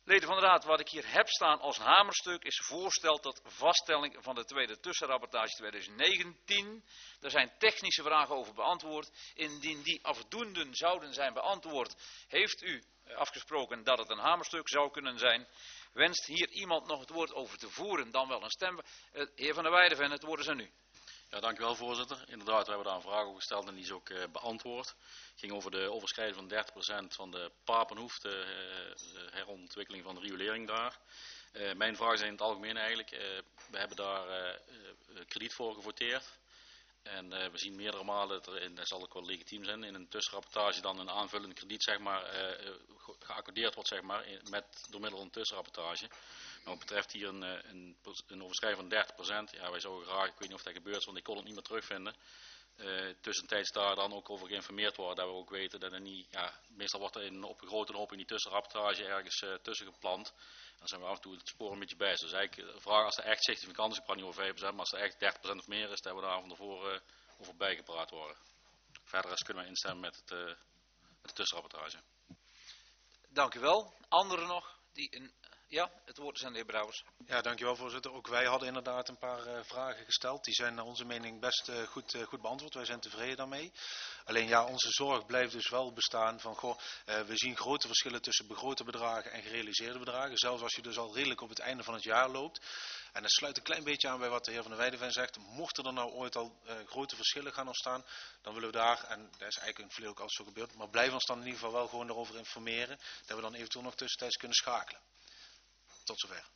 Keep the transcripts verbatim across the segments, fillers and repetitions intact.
Leden van de Raad, wat ik hier heb staan als hamerstuk is voorstel tot vaststelling van de tweede tussenrapportage tweeduizend negentien. Er zijn technische vragen over beantwoord. Indien die afdoende zouden zijn beantwoord, heeft u afgesproken dat het een hamerstuk zou kunnen zijn. Wenst hier iemand nog het woord over te voeren, dan wel een stem? Uh, heer Van der Weideven, het woord is aan u. Ja, dank u wel, voorzitter. Inderdaad, we hebben daar een vraag over gesteld en die is ook uh, beantwoord. Het ging over de overschrijding van dertig procent van de Papenhoef, de, uh, de herontwikkeling van de riolering daar. Uh, mijn vraag is in het algemeen eigenlijk, uh, we hebben daar uh, uh, krediet voor gevoteerd. En uh, we zien meerdere malen, dat er in, dat zal ook wel legitiem zijn, in een tussenrapportage dan een aanvullend krediet zeg maar, uh, geaccordeerd wordt zeg maar, in, met, door middel van een tussenrapportage. Nou, wat betreft hier een, een, een overschrijding van dertig procent, ja, wij zouden graag, ik weet niet of dat gebeurt is, want ik kon het niet meer terugvinden. Uh, tussentijds daar dan ook over geïnformeerd worden, dat we ook weten dat er niet, ja, meestal wordt er in, op een grote hoop in die tussenrapportage ergens uh, tussen geplant. Dan zijn we af en toe het spoor een beetje bij. Dus eigenlijk de vraag als er echt significant is, ik praat niet over vijf procent, maar als er echt dertig procent of meer is, dat we daar van tevoren uh, over bijgepraat worden. Verder is kunnen we instemmen met, het, uh, met de tussenrapportage. Dank u wel. Anderen nog? Die een... Ja, het woord is aan de heer Brouwers. Ja, dankjewel voorzitter. Ook wij hadden inderdaad een paar uh, vragen gesteld. Die zijn naar onze mening best uh, goed, uh, goed beantwoord. Wij zijn tevreden daarmee. Alleen ja, onze zorg blijft dus wel bestaan van, goh, uh, we zien grote verschillen tussen begrote bedragen en gerealiseerde bedragen. Zelfs als je dus al redelijk op het einde van het jaar loopt. En dat sluit een klein beetje aan bij wat de heer Van der Weideven zegt. Mochten er nou ooit al uh, grote verschillen gaan ontstaan, dan willen we daar, en dat is eigenlijk in het verleden ook al zo gebeurd, maar blijf ons dan in ieder geval wel gewoon daarover informeren. Dat we dan eventueel nog tussentijds kunnen schakelen. Tot zover.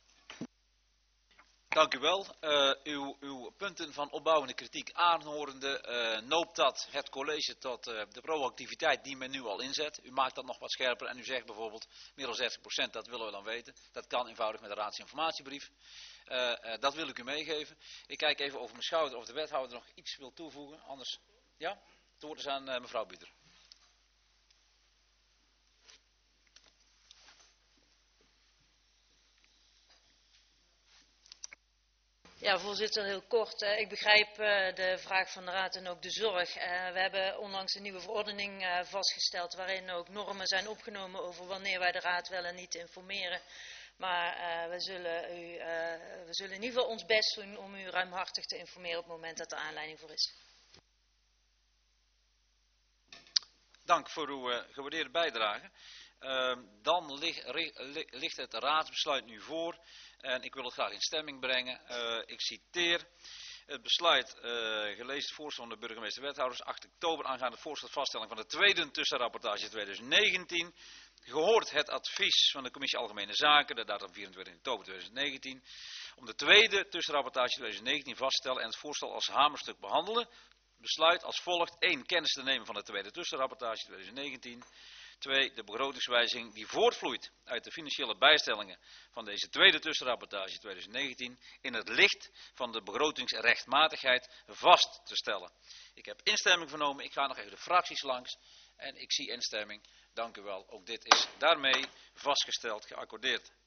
Dank u wel. Uh, uw, uw punten van opbouwende kritiek aanhorende uh, noopt dat het college tot uh, de proactiviteit die men nu al inzet. U maakt dat nog wat scherper en u zegt bijvoorbeeld meer dan zestig procent, dat willen we dan weten. Dat kan eenvoudig met de raadsinformatiebrief. Uh, uh, dat wil ik u meegeven. Ik kijk even over mijn schouder of de wethouder nog iets wil toevoegen. Anders, ja, het woord is aan uh, mevrouw Buter. Ja, voorzitter, heel kort. Ik begrijp de vraag van de Raad en ook de zorg. We hebben onlangs een nieuwe verordening vastgesteld waarin ook normen zijn opgenomen over wanneer wij de Raad wel en niet informeren. Maar we zullen, u, we zullen in ieder geval ons best doen om u ruimhartig te informeren op het moment dat er aanleiding voor is. Dank voor uw uh, gewaardeerde bijdrage. Uh, dan ligt, ligt het raadsbesluit nu voor en ik wil het graag in stemming brengen. Uh, ik citeer het besluit, uh, gelezen het voorstel van de burgemeester-wethouders, acht oktober aangaande voorstel vaststelling van de tweede tussenrapportage tweeduizend negentien. Gehoord het advies van de Commissie Algemene Zaken, de datum vierentwintig oktober tweeduizend negentien, om de tweede tussenrapportage tweeduizend negentien vast te stellen en het voorstel als hamerstuk behandelen. Besluit als volgt: één. Kennis te nemen van de tweede tussenrapportage tweeduizend negentien. twee. De begrotingswijziging die voortvloeit uit de financiële bijstellingen van deze tweede tussenrapportage tweeduizend negentien in het licht van de begrotingsrechtmatigheid vast te stellen. Ik heb instemming vernomen. Ik ga nog even de fracties langs en ik zie instemming. Dank u wel. Ook dit is daarmee vastgesteld, geaccordeerd.